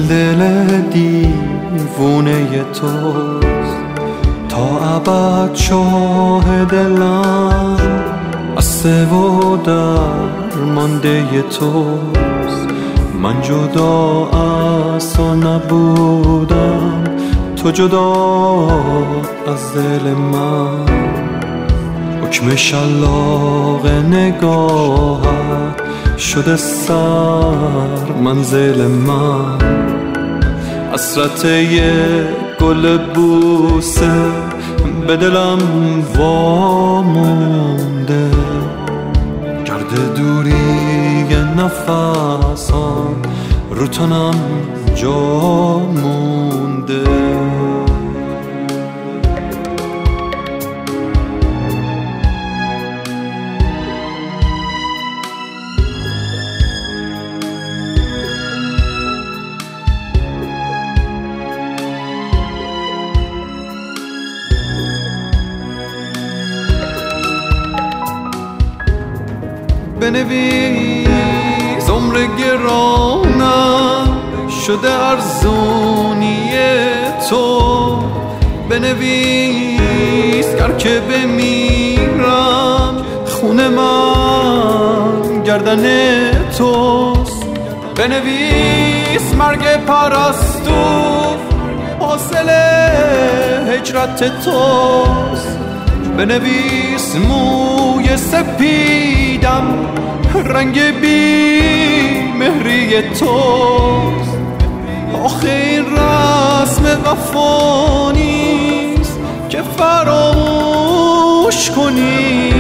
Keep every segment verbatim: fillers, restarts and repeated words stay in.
دل دیوونه توست، تا ابد شاه دلم بسته و درمانده توست. من جدا از تو نبودم، تو جدا از دل من. حکم شلاق نگاهت شده سر منزل من. حسرت یه گل بوسه به دلم وامونده، گرد دوری نفسم رو تنم جا مونده. بنویس عمر گرانم شده ارزونی تو، بنویس گر که بمیرم خون من گردن توست، بنویس مرگ پرستو حاصل هجرت توست، بنویس موی سپیدم رنگ بی مهری توست. آخه این رسم وفا نیست که فراموش کنی،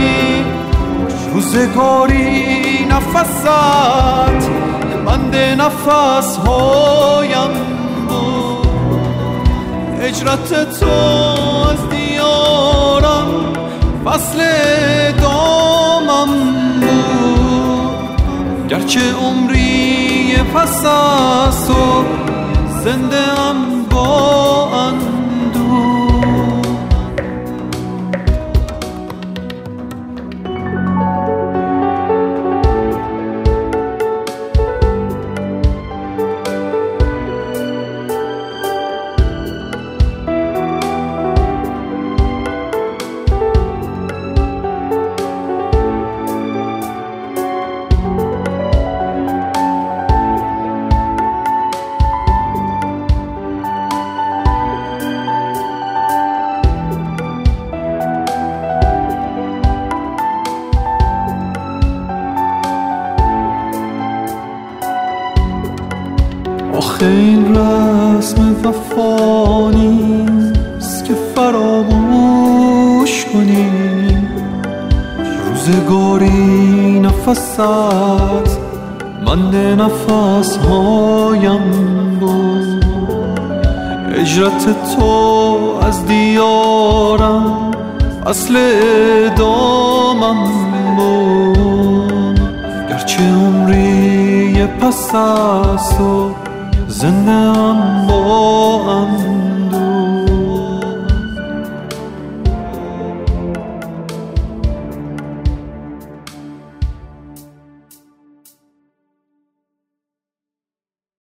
روزگاری نفست بند نفس هایم بود، هجرت تو از دیارم فصل دامم بود، گرچه عمری پس از تو زنده ام با اندوه. آخه این رسم وفا نیست که فراموش کنی، روزگاری نفست بند نفس هایم بود، هجرت تو از دیارم اصل دامم بود، گرچه عمری پس از تو زنده ام با ام